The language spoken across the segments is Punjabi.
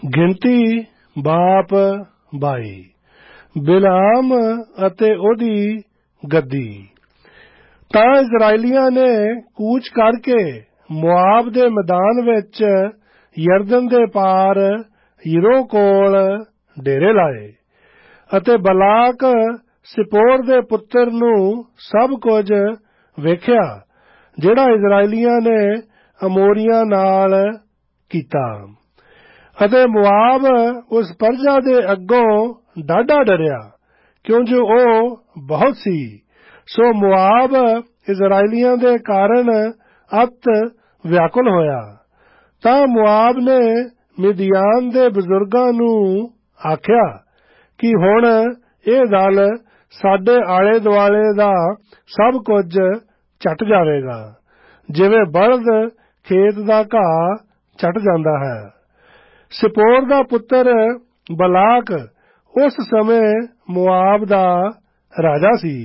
ਗਿਣਤੀ ਬਾਪ 22 ਬਿਲਾਮ ਅਤੇ ਉਹਦੀ ਗੱਦੀ। ਤਾਂ ਇਜ਼ਰਾਈਲੀਆਂ ਨੇ ਕੂਚ ਕਰਕੇ ਮੁਆਬ ਦੇ ਮੈਦਾਨ ਵਿੱਚ ਯਰਦਨ ਦੇ ਪਾਰ ਯੀਰੋ ਕੋਲ ਡੇਰੇ ਲਾਏ ਅਤੇ ਬਲਾਕ ਸਿਪੋਰ ਦੇ ਪੁੱਤਰ ਨੂੰ ਸਭ ਕੁਝ ਵੇਖਿਆ ਜਿਹੜਾ ਇਜ਼ਰਾਈਲੀਆਂ ਨੇ ਅਮੋਰੀਆਂ ਨਾਲ ਕੀਤਾ। ਅਤੇ ਮੁਆਬ ਉਸ ਪਰਜਾ ਦੇ ਅੱਗੋਂ ਡਾਢਾ ਡਰਿਆ ਕਿਉਂ ਜੋ ਉਹ ਬਹੁਤ ਸੀ। ਸੋ ਮੁਆਬ ਇਜ਼ਰਾਈਲੀਆਂ ਦੇ ਕਾਰਨ ਅਤ ਵਿਆਕੁਲ ਹੋਇਆ। ਤਾਂ ਮੁਆਬ ਨੇ ਮਿਦਿਆਨ ਦੇ ਬਜ਼ੁਰਗਾਂ ਨੂੰ ਆਖਿਆ ਕਿ ਹੁਣ ਇਹ ਦਲ ਸਾਡੇ ਆਲੇ ਦੁਆਲੇ ਦਾ ਸਭ ਕੁਝ ਚੱਟ ਜਾਵੇਗਾ ਜਿਵੇਂ ਬਲਦ ਖੇਤ ਦਾ ਘਾਹ ਚੱਟ ਜਾਂਦਾ ਹੈ। ਸਿਪੋਰ ਦਾ ਪੁੱਤਰ ਬਲਾਕ ਉਸ ਸਮੇਂ ਮੁਆਬ ਦਾ ਰਾਜਾ ਸੀ।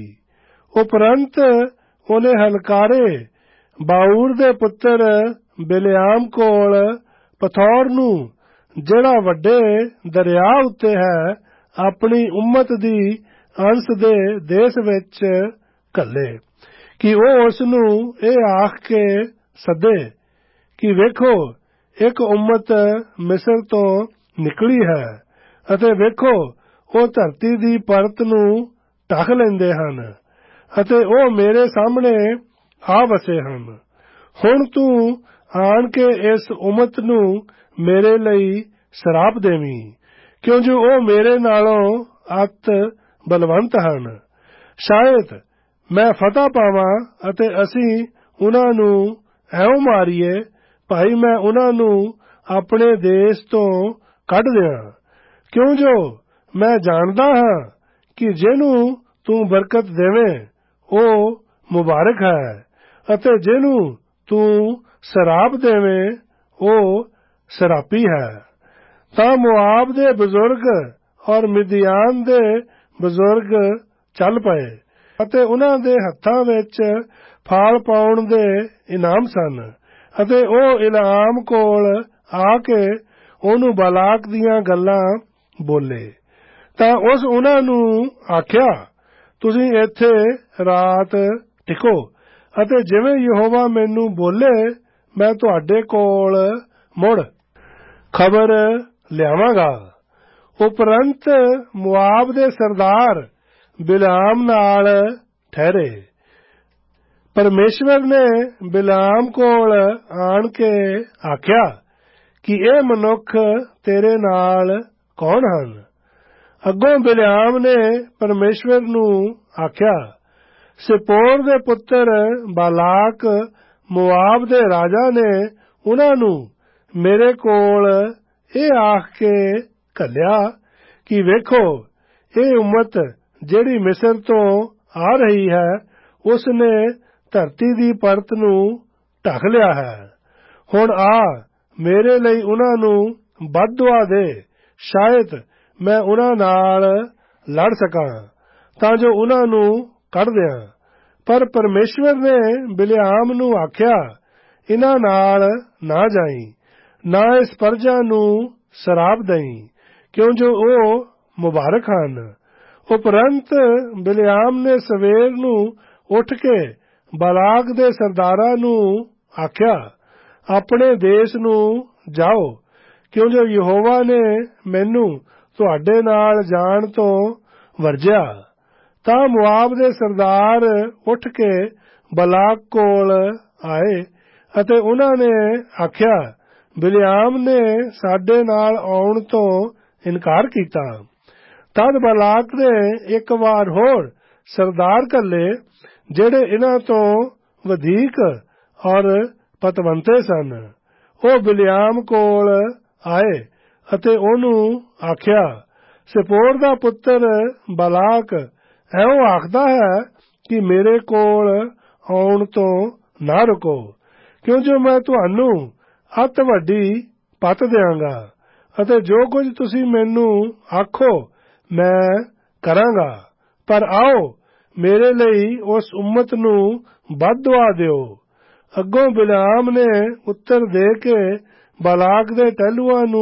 ਉਪਰੰਤ ਉਹਨੇ ਹਲਕਾਰੇ ਬਾਊਰ ਦੇ ਪੁੱਤਰ ਬਿਲਿਆਮ ਕੋਲ ਪਥੌਰ ਨੂੰ ਜਿਹੜਾ ਵੱਡੇ ਦਰਿਆ ਉੱਤੇ ਹੈ ਆਪਣੀ ਉਮਤ ਦੀ ਅੰਸ ਦੇ ਦੇਸ਼ ਵਿੱਚ ਘੱਲੇ ਕਿ ਉਹ ਉਸ ਨੂੰ ਇਹ ਆਖ ਕੇ ਸੱਦੇ ਕਿ ਵੇਖੋ ਇੱਕ ਉਮਤ ਮਿਸਰ ਤੋਂ ਨਿਕਲੀ ਹੈ ਅਤੇ ਵੇਖੋ ਉਹ ਧਰਤੀ ਦੀ ਪਰਤ ਨੂੰ ਢਕ ਲੈਂਦੇ ਹਨ ਅਤੇ ਉਹ ਮੇਰੇ ਸਾਹਮਣੇ ਆ ਵਸੇ ਹਨ। ਹੁਣ ਤੂੰ ਆਣ ਕੇ ਇਸ ਉਮਤ ਨੂੰ ਮੇਰੇ ਲਈ ਸਰਾਪ ਦੇਵੀਂ ਕਿਉਂ ਜੋ ਉਹ ਮੇਰੇ ਨਾਲੋਂ ਅਤ ਬਲਵੰਤ ਹਨ। ਸ਼ਾਇਦ ਮੈਂ ਫਤਹ ਪਾਵਾਂ ਅਤੇ ਅਸੀਂ ਉਹਨਾਂ ਨੂੰ ਐਉਂ ਮਾਰੀਏ ਭਾਈ ਮੈਂ ਉਹਨਾਂ ਨੂੰ ਆਪਣੇ ਦੇਸ਼ ਤੋਂ ਕੱਢ ਦਿਆਂ ਕਿਉਂ ਜੋ ਮੈਂ ਜਾਣਦਾ ਹਾਂ ਕਿ ਜਿਹਨੂੰ ਤੂੰ ਬਰਕਤ ਦੇਵੇਂ ਉਹ ਮੁਬਾਰਕ ਹੈ ਅਤੇ ਜਿਹਨੂੰ ਤੂੰ ਸਰਾਪ ਦੇਵੇਂ ਉਹ ਸਰਾਪੀ ਹੈ। ਤਾਂ ਮੁਆਬ ਦੇ ਬਜ਼ੁਰਗ ਔਰ ਮਿਦਿਆਨ ਦੇ ਬਜ਼ੁਰਗ ਚੱਲ ਪਏ ਅਤੇ ਉਹਨਾਂ ਦੇ ਹੱਥਾਂ ਵਿੱਚ ਫਾਲ ਪਾਉਣ ਦੇ ਇਨਾਮ ਸਨ ਅਤੇ ਉਹ ਇਲਾਮ ਕੋਲ ਆ ਕੇ ਉਹਨੂੰ ਬਲਾਕ ਦੀਆਂ ਗੱਲਾਂ ਬੋਲੇ। ਤਾਂ ਉਸ ਉਹਨਾਂ ਨੂੰ ਆਖਿਆ ਤੁਸੀਂ ਇੱਥੇ ਰਾਤ ਟਿਕੋ ਅਤੇ ਜਿਵੇਂ ਯਹੋਵਾ ਮੈਨੂੰ ਬੋਲੇ ਮੈਂ ਤੁਹਾਡੇ ਕੋਲ ਮੁੜ ਖਬਰ ਲਿਆਵਾਂਗਾ। ਉਪਰੰਤ ਮੁਆਬ ਦੇ ਸਰਦਾਰ ਬਿਲਾਮ ਨਾਲ ਠਹਿਰੇ। ਪਰਮੇਸ਼ਵਰ ਨੇ ਬਿਲਾਮ ਕੋਲ ਆਣ ਕੇ ਆਖਿਆ ਕਿ ਇਹ ਮਨੁੱਖ ਤੇਰੇ ਨਾਲ ਕੌਣ ਹਨ। ਅੱਗੋਂ ਬਿਲਾਮ ਨੇ ਪਰਮੇਸ਼ਵਰ ਨੂੰ ਆਖਿਆ ਸਿਪੋਰ ਦੇ ਪੁੱਤਰ ਬਾਲਾਕ ਮੁਆਬ ਦੇ ਰਾਜਾ ਨੇ ਉਹਨਾਂ ਨੂੰ ਮੇਰੇ ਕੋਲ ਇਹ ਆਖ ਕੇ ਘੱਲਿਆ ਕਿ ਵੇਖੋ ਇਹ ਉਮਤ ਜਿਹੜੀ ਮਿਸਰ ਤੋਂ ਆ ਰਹੀ ਹੈ ਉਸ ਨੇ ਧਰਤੀ ਦੀ ਪਰਤ ਨੂੰ ਢਕ ਲਿਆ ਹੈ। ਹੁਣ ਆ ਮੇਰੇ ਲਈ ਉਹਨਾਂ ਨੂੰ ਬਦਦੁਆ ਦੇ ਸ਼ਾਇਦ ਮੈਂ ਉਹਨਾਂ ਨਾਲ ਲੜ ਸਕਾਂ ਤਾਂ ਜੋ ਉਹਨਾਂ ਨੂੰ ਕੱਢ ਦਿਆਂ। ਪਰ ਪਰਮੇਸ਼ਵਰ ਨੇ ਬਿਲਿਆਮ ਨੂੰ ਆਖਿਆ ਇਹਨਾਂ ਨਾਲ ਨਾ ਜਾਈਂ ਨਾ ਇਸ ਪਰਜਾ ਨੂੰ ਸਰਾਪ ਦੇਈਂ ਕਿਉਂ ਜੋ ਉਹ ਮੁਬਾਰਕ ਹਨ। ਉਪਰੰਤ ਬਿਲਿਆਮ ਨੇ ਸਵੇਰ ਨੂੰ ਉੱਠ ਕੇ ਬਲਾਕ ਦੇ ਸਰਦਾਰਾਂ ਨੂੰ ਆਖਿਆ ਆਪਣੇ ਦੇਸ਼ ਨੂੰ ਜਾਓ ਕਿਉਂ ਜੋ ਯਹੋਵਾ ਨੇ ਮੈਨੂੰ ਤੁਹਾਡੇ ਨਾਲ ਜਾਣ ਤੋਂ ਵਰਜਿਆ। ਤਾਂ ਮੁਆਬ ਦੇ ਸਰਦਾਰ ਉੱਠ ਕੇ ਬਲਾਕ ਕੋਲ ਆਏ ਅਤੇ ਉਹਨਾਂ ਨੇ ਆਖਿਆ ਬਿਲਿਆਮ ਨੇ ਸਾਡੇ ਨਾਲ ਆਉਣ ਤੋਂ ਇਨਕਾਰ ਕੀਤਾ। ਤਦ ਬਲਾਕ ਨੇ ਇੱਕ ਵਾਰ ਹੋਰ ਸਰਦਾਰ ਘੱਲੇ ਜਿਹੜੇ ਇਹਨਾਂ ਤੋਂ ਵਧੇਕ ਔਰ ਪਤਵੰਤੇ ਸਨ। ਉਹ ਬਿਲਿਆਮ ਕੋਲ ਆਏ ਅਤੇ ਉਹਨੂੰ ਆਖਿਆ ਸਿਪੋਰ ਦਾ ਪੁੱਤਰ ਬਲਾਕ ਐਉਂ ਆਖਦਾ ਹੈ ਕਿ ਮੇਰੇ ਕੋਲ ਆਉਣ ਤੋਂ ਨਾ ਰੁਕੋ ਕਿਉਂ ਜੋ ਮੈਂ ਤੁਹਾਨੂੰ ਅਤ ਵੱਡੀ ਪੱਤ ਦਿਆਂਗਾ ਅਤੇ ਜੋ ਕੁਝ ਤੁਸੀਂ ਮੈਨੂੰ ਆਖੋ ਮੈਂ ਕਰਾਂਗਾ। ਪਰ ਆਓ ਮੇਰੇ ਲਈ ਉਸ ਉਮਤ ਨੂੰ ਬਦਦੁਆ ਦਿਓ। ਅੱਗੋਂ ਬਿਲਾਮ ਨੇ ਉੱਤਰ ਦੇ ਕੇ ਬਲਾਕ ਦੇ ਟਹਿਲੂਆਂ ਨੂੰ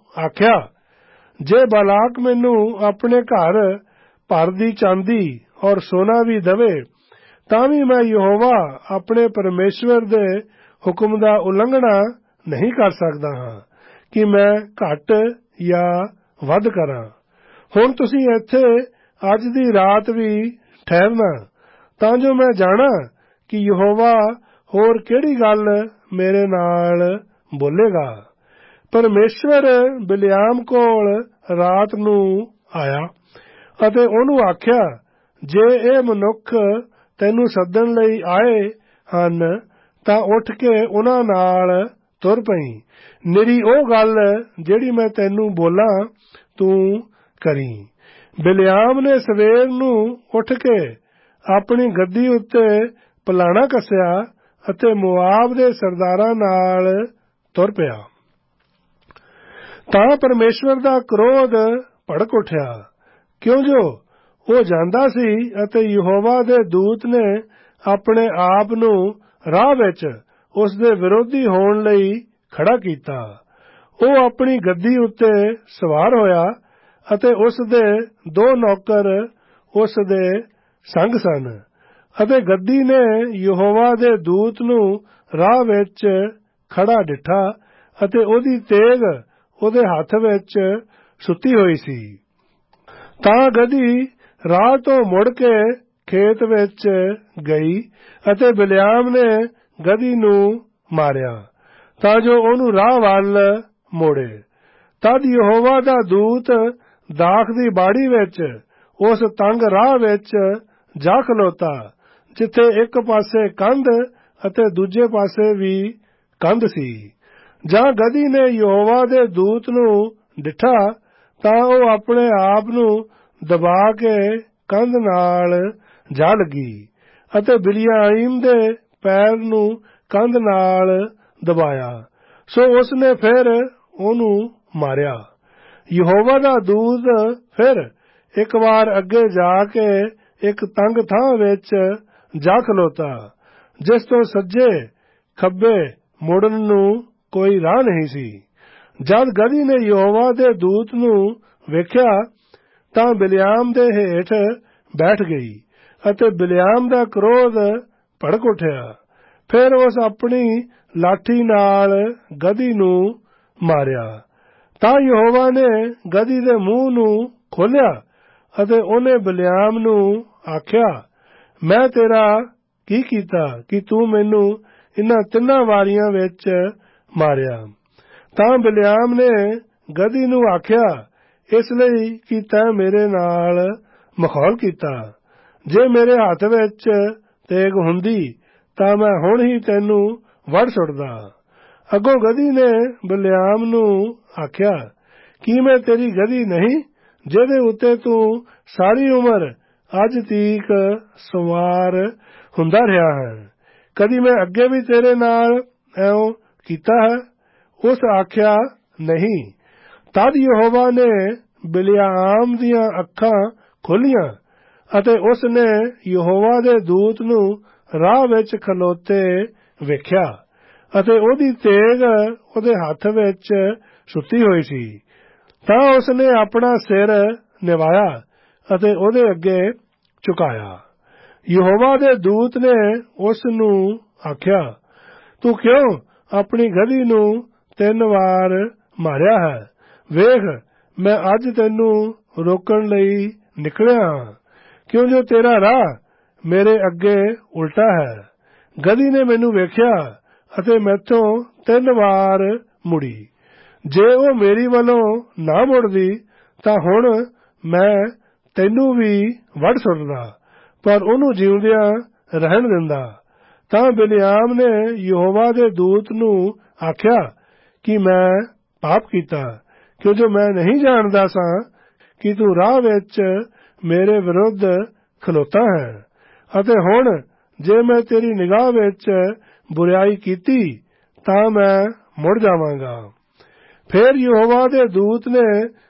ਆਖਿਆ, ਜੇ ਬਾਲਾਕ ਮੈਨੂੰ ਆਪਣੇ ਘਰ ਭਰ ਦੀ ਚਾਂਦੀ ਔਰ ਸੋਨਾ ਵੀ ਦਵੇ ਤਾਂ ਵੀ ਮੈਂ ਯਹੋਵਾ ਆਪਣੇ ਪਰਮੇਸ਼ਵਰ ਦੇ ਹੁਕਮ ਦਾ ਉਲੰਘਣਾ ਨਹੀਂ ਕਰ ਸਕਦਾ ਹਾਂ ਕਿ ਮੈਂ ਘੱਟ ਜਾਂ ਵੱਧ ਕਰਾਂ। ਹੁਣ ਤੁਸੀਂ ਇੱਥੇ ਅੱਜ ਦੀ ਰਾਤ ਵੀ ਠਹਿਰਨਾ ਤਾਂ ਜੋ ਮੈਂ ਜਾਣਾ ਕਿ ਯਹੋਵਾ ਹੋਰ ਕਿਹੜੀ ਗੱਲ ਮੇਰੇ ਨਾਲ ਬੋਲੇਗਾ। ਪਰਮੇਸ਼ਵਰ ਬਿਲਿਆਮ ਕੋਲ ਰਾਤ ਨੂੰ ਆਇਆ ਅਤੇ ਉਹਨੂੰ ਆਖਿਆ, ਜੇ ਇਹ ਮਨੁੱਖ ਤੈਨੂੰ ਸੱਦਣ ਲਈ ਆਏ ਹਨ ਤਾਂ ਉੱਠ ਕੇ ਉਹਨਾਂ ਨਾਲ ਤੁਰ ਪਈ। ਨਿਰੀ ਉਹ ਗੱਲ ਜਿਹੜੀ ਮੈਂ ਤੈਨੂੰ ਬੋਲਾਂ ਤੂੰ ਕਰੀ। ਬਿਲਿਆਮ ਨੇ ਸਵੇਰ ਨੂੰ ਉੱਠ ਕੇ ਆਪਣੀ ਗੱਦੀ ਉੱਤੇ ਪਲਾਣਾ ਕੱਸਿਆ ਅਤੇ ਮੋਆਬ ਦੇ ਸਰਦਾਰਾਂ ਨਾਲ ਤੁਰ ਪਿਆ। ਤਾਂ ਪਰਮੇਸ਼ਵਰ ਦਾ ਕ੍ਰੋਧ ਭੜਕ ਉੱਠਿਆ, ਕਿਉਂ ਜੋ ਉਹ ਜਾਂਦਾ ਸੀ ਅਤੇ ਯਹੋਵਾ ਦੇ ਦੂਤ ਨੇ ਆਪਣੇ ਆਪ ਨੂੰ ਰਾਹ ਵਿੱਚ ਉਸ ਦੇ ਵਿਰੋਧੀ ਹੋਣ ਲਈ ਖੜਾ ਕੀਤਾ। ਉਹ ਆਪਣੀ ਗੱਦੀ ਉੱਤੇ ਸਵਾਰ ਹੋਇਆ ਅਤੇ ਉਸ ਦੇ 2 ਨੌਕਰ ਉਸ ਦੇ ਸੰਗ ਸਨ ਅਤੇ ਗੱਦੀ ਨੇ ਯਹੋਵਾ ਦੇ ਦੂਤ ਨੂੰ ਰਾਹ ਵਿੱਚ ਖੜਾ ਡਿੱਠਾ ਅਤੇ ਉਹਦੀ ਤੇਗ ਉਹਦੇ ਹੱਥ ਵਿੱਚ ਸੁੱਤੀ ਹੋਈ ਸੀ। ਤਾਂ ਗੱਦੀ ਰਾਹ ਤੋਂ ਮੁੜ ਕੇ ਖੇਤ ਵਿੱਚ ਗਈ ਅਤੇ ਬਿਲਿਆਮ ਨੇ ਗੱਦੀ ਨੂੰ ਮਾਰਿਆ ਤਾਂ ਜੋ ਉਹਨੂੰ ਰਾਹ ਵੱਲ ਮੋੜੇ। ਤਦ ਯਹੋਵਾ ਦਾ ਦੂਤ ਦਾਖ ਦੀ ਬਾੜੀ ਵਿੱਚ ਉਸ ਤੰਗ ਰਾਹ ਵਿੱਚ ਜਾ ਖਲੋਤਾ ਜਿੱਥੇ ਇੱਕ ਪਾਸੇ ਕੰਧ ਅਤੇ ਦੂਜੇ ਪਾਸੇ ਵੀ ਕੰਧ ਸੀ। ਜਾਂ ਗੱਦੀ ਨੇ ਯਹੋਵਾ ਦੇ ਦੂਤ ਨੂੰ ਡਿੱਠਾ ਤਾਂ ਉਹ ਆਪਣੇ ਆਪ ਨੂੰ ਦਬਾ ਕੇ ਕੰਧ ਨਾਲ ਜਾ ਲੱਗੀ ਅਤੇ ਬਿਲਿਆਮ ਦੇ ਪੈਰ ਨੂੰ ਕੰਧ ਨਾਲ ਦਬਾਇਆ, ਸੋ ਉਸਨੇ ਫਿਰ ਉਹਨੂੰ ਮਾਰਿਆ। ਯਹੋਵਾ ਦਾ ਦੂਤ ਫਿਰ ਇੱਕ ਵਾਰ ਅੱਗੇ ਜਾ ਕੇ ਇੱਕ ਤੰਗ ਥਾਂ ਵਿੱਚ ਜਾ ਖਲੋਤਾ ਜਿਸ ਤੋਂ ਸੱਜੇ ਖੱਬੇ ਮੁੜਨ ਨੂੰ ਕੋਈ ਰਾਹ ਨਹੀਂ ਸੀ। ਜਦ ਗੱਦੀ ਨੇ ਯਹੋਵਾ ਦੇ ਦੂਤ ਨੂੰ ਵੇਖਿਆ ਤਾਂ ਬਿਲਿਆਮ ਦੇ ਹੇਠ ਬੈਠ ਗਈ ਅਤੇ ਬਿਲਿਆਮ ਦਾ ਕ੍ਰੋਧ ਭੜਕ ਉੱਠਿਆ। ਫਿਰ ਉਸ ਆਪਣੀ ਲਾਠੀ ਨਾਲ ਗੱਦੀ ਨੂੰ ਮਾਰਿਆ। ਤਾਂ ਯਹੋਵਾ ਨੇ ਗੱਦੀ ਦੇ ਮੂੰਹ ਨੂੰ ਖੋਲ੍ਹਿਆ ਅਤੇ ਉਹਨੇ ਬਿਲਿਆਮ ਨੂੰ ਆਖਿਆ, ਮੈਂ ਤੇਰਾ ਕੀ ਕੀਤਾ ਕਿ ਤੂੰ ਮੈਨੂੰ ਇਨ੍ਹਾਂ 3 ਵਾਰੀਆਂ ਵਿੱਚ ਮਾਰਿਆ। ਤਾਂ ਬਿਲਿਆਮ ਨੇ ਗੱਦੀ ਨੂੰ ਆਖਿਆ, ਇਸ ਲਈ ਕਿ ਤੈਂ ਮੇਰੇ ਨਾਲ ਮਖੌਲ ਕੀਤਾ। ਜੇ ਮੇਰੇ ਹੱਥ ਵਿੱਚ ਤੇਗ ਹੁੰਦੀ ਤਾਂ ਮੈਂ ਹੁਣ ਹੀ ਤੈਨੂੰ ਵੱਢ ਸੁੱਟਦਾ। ਅੱਗੋਂ ਗੱਦੀ ਨੇ ਬਿਲਿਆਮ ਨੂੰ ਆਖਿਆ, ਕੀ ਮੈਂ ਤੇਰੀ ਗੱਦੀ ਨਹੀਂ ਜਿਹਦੇ ਉੱਤੇ ਤੂੰ ਸਾਰੀ ਉਮਰ ਅੱਜ ਤੀਕ ਸਵਾਰ ਹੁੰਦਾ ਰਿਹਾ ਹੈ? ਕਦੀ ਮੈਂ ਅੱਗੇ ਵੀ ਤੇਰੇ ਨਾਲ ਐਉਂ ਕੀਤਾ ਹੈ? ਉਸ ਆਖਿਆ, ਨਹੀਂ। ਤਦ ਯਹੋਵਾ ਨੇ ਬਿਲਿਆਮ ਦੀਆਂ ਅੱਖਾਂ ਖੋਲ੍ਹੀਆਂ ਅਤੇ ਉਸ ਨੇ ਯਹੋਵਾ ਦੇ ਦੂਤ ਨੂੰ ਰਾਹ ਵਿੱਚ ਖਲੋਤੇ ਵੇਖਿਆ ਅਤੇ ਉਹਦੀ ਤੇਗ ਉਹਦੇ ਹੱਥ ਵਿੱਚ ਸੁੱਤੀ ਹੋਈ ਸੀ। ਤਾਂ ਉਸ ਨੇ ਆਪਣਾ ਸਿਰ ਨਿਵਾਇਆ ਅਤੇ ਉਹਦੇ ਅੱਗੇ ਝੁਕਾਇਆ। ਯਹੋਵਾ ਦੇ ਦੂਤ ਨੇ ਉਸ ਨੂੰ ਆਖਿਆ, ਤੂੰ ਕਿਉਂ ਆਪਣੀ ਗੱਦੀ ਨੂੰ 3 ਵਾਰ ਮਾਰਿਆ ਹੈ? ਵੇਖ, ਮੈਂ ਅੱਜ ਤੈਨੂੰ ਰੋਕਣ ਲਈ ਨਿਕਲਿਆ ਹਾਂ, ਕਿਉਂ ਜੋ ਤੇਰਾ ਰਾਹ ਮੇਰੇ ਅੱਗੇ ਉਲਟਾ ਹੈ। ਗੱਦੀ ਨੇ ਮੈਨੂੰ ਵੇਖਿਆ ਅਤੇ ਮੈਥੋਂ 3 ਵਾਰ ਮੁੜੀ। ਜੇ ਉਹ ਮੇਰੀ ਵੱਲੋਂ ਨਾ ਮੁੜਦੀ ਤਾਂ ਹੁਣ ਮੈਂ ਤੈਨੂੰ ਵੀ ਵੱਢ ਸੁੱਟਦਾ, ਪਰ ਉਹਨੂੰ ਜਿਉਂਦਿਆਂ ਰਹਿਣ ਦਿੰਦਾ। ਤਾਂ ਬਿਲਿਆਮ ਨੇ ਯਹੋਵਾ ਦੇ ਦੂਤ ਨੂੰ ਆਖਿਆ ਕਿ ਮੈਂ ਪਾਪ ਕੀਤਾ, ਕਿਉਂ ਜੋ ਮੈਂ ਨਹੀਂ ਜਾਣਦਾ ਸਾਂ ਕਿ ਤੂੰ ਰਾਹ ਵਿੱਚ ਮੇਰੇ ਵਿਰੁੱਧ ਖਲੋਤਾ ਹੈ, ਅਤੇ ਹੁਣ ਜੇ ਮੈਂ ਤੇਰੀ ਨਿਗਾਹ ਵਿੱਚ ਬੁਰਾਈ ਕੀਤੀ ਤਾਂ ਮੈਂ ਮੁੜ ਜਾਵਾਂਗਾ। ਫਿਰ ਯਹੋਵਾ ਦੇ ਦੂਤ ਨੇ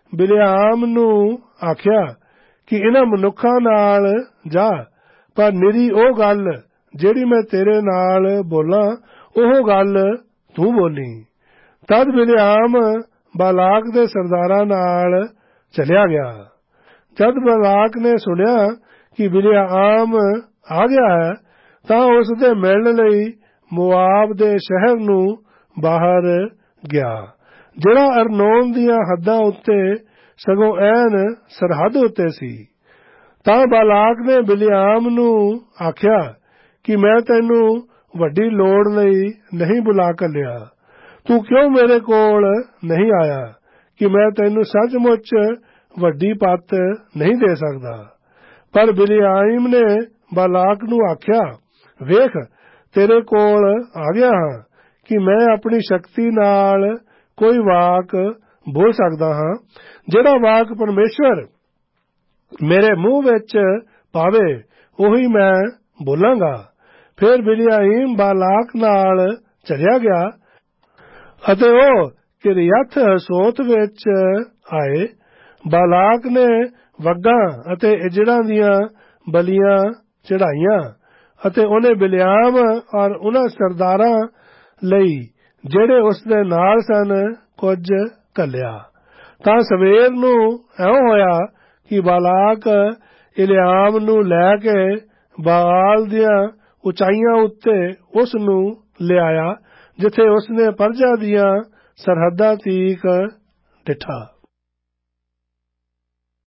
ਬਿਲਿਆਮ ਨੂੰ ਆਖਿਆ ਕਿ ਇਹਨਾਂ ਮਨੁੱਖਾਂ ਨਾਲ ਜਾ, ਪਰ ਨਿਰੀ ਉਹ ਗੱਲ ਜਿਹੜੀ ਮੈਂ ਤੇਰੇ ਨਾਲ ਬੋਲਾਂ ਉਹ ਗੱਲ ਤੂੰ ਬੋਲੀ। ਤਦ ਬਿਲਿਆਮ ਬਾਲਾਕ ਦੇ ਸਰਦਾਰਾਂ ਨਾਲ ਚਲਿਆ ਗਿਆ। ਜਦ ਬਾਲਾਕ ਨੇ ਸੁਣਿਆ ਕਿ ਬਿਲਆਮ ਆ ਗਿਆ ਹੈ ਤਾਂ ਉਸ ਦੇ ਮਿਲਣ ਲਈ ਮੋਆਬ ਦੇ ਸ਼ਹਿਰ ਨੂੰ ਬਾਹਰ ਗਿਆ, ਜਿਹੜਾ ਅਰਨੋਨ ਦੀਆਂ ਹੱਦਾਂ ਉੱਤੇ ਸਗੋਂ ਐਨ ਸਰਹੱਦ ਉੱਤੇ ਸੀ। ਤਾਂ ਬਾਲਾਕ ਨੇ ਬਿਲਆਮ ਨੂੰ ਆਖਿਆ ਕਿ ਮੈਂ ਤੈਨੂੰ ਵੱਡੀ ਲੋੜ ਲਈ ਨਹੀਂ ਬੁਲਾ ਘੱਲਿਆ, ਤੂੰ ਕਿਉਂ ਮੇਰੇ ਕੋਲ ਨਹੀਂ ਆਇਆ ਕਿ ਮੈਂ ਤੈਨੂੰ ਸੱਚਮੁੱਚ ਵੱਡੀ ਪੱਤ ਨਹੀਂ ਦੇ ਸਕਦਾ। ਪਰ ਬਿਲਆਮ ਨੇ ਬਾਲਾਕ ਨੂੰ ਆਖਿਆ, ਵੇਖ, ਤੇਰੇ ਕੋਲ ਆ ਗਿਆ ਹਾਂ ਕਿ ਮੈਂ ਆਪਣੀ ਸ਼ਕਤੀ ਨਾਲ ਕੋਈ ਵਾਕ ਬੋਲ ਸਕਦਾ ਹਾਂ, ਜਿਹੜਾ ਵਾਕ ਪਰਮੇਸ਼ਵਰ ਮੇਰੇ ਮੂੰਹ ਵਿੱਚ ਪਾਵੇ ਉਹੀ ਮੈਂ ਬੋਲਾਂਗਾ। ਫਿਰ ਬਿਲਆਮ ਬਾਲਾਕ ਨਾਲ ਚਲਿਆ ਗਿਆ ਅਤੇ ਉਹ ਕਿਰਿਅਥ ਹਸੋਤ ਵਿੱਚ ਆਏ। ਬਾਲਾਕ ਨੇ ਵੱਗਾਂ ਅਤੇ ਇਜੜਾਂ ਦੀਆਂ ਬਲੀਆਂ ਚੜਾਈਆਂ ਅਤੇ ਉਹਨੇ ਬਿਲਆਮ ਔਰ ਉਹਨਾਂ ਸਰਦਾਰਾਂ ਲਈ ਜਿਹੜੇ ਉਸ ਦੇ ਨਾਲ ਸਨ ਕੁਝ ਘੱਲਿਆ। ਤਾਂ ਸਵੇਰ ਨੂੰ ਇਉਂ ਹੋਇਆ ਕਿ ਬਾਲਾਕ ਬਿਲਆਮ ਨੂੰ ਲੈ ਕੇ ਬਾਲ ਦੀਆਂ ਉਚਾਈਆਂ ਉੱਤੇ ਉਸ ਨੂੰ ਲਿਆਇਆ, ਜਿੱਥੇ ਉਸਨੇ ਪਰਜਾ ਦੀਆਂ ਸਰਹੱਦਾਂ ਤੀਕ ਡਿੱਠਾ।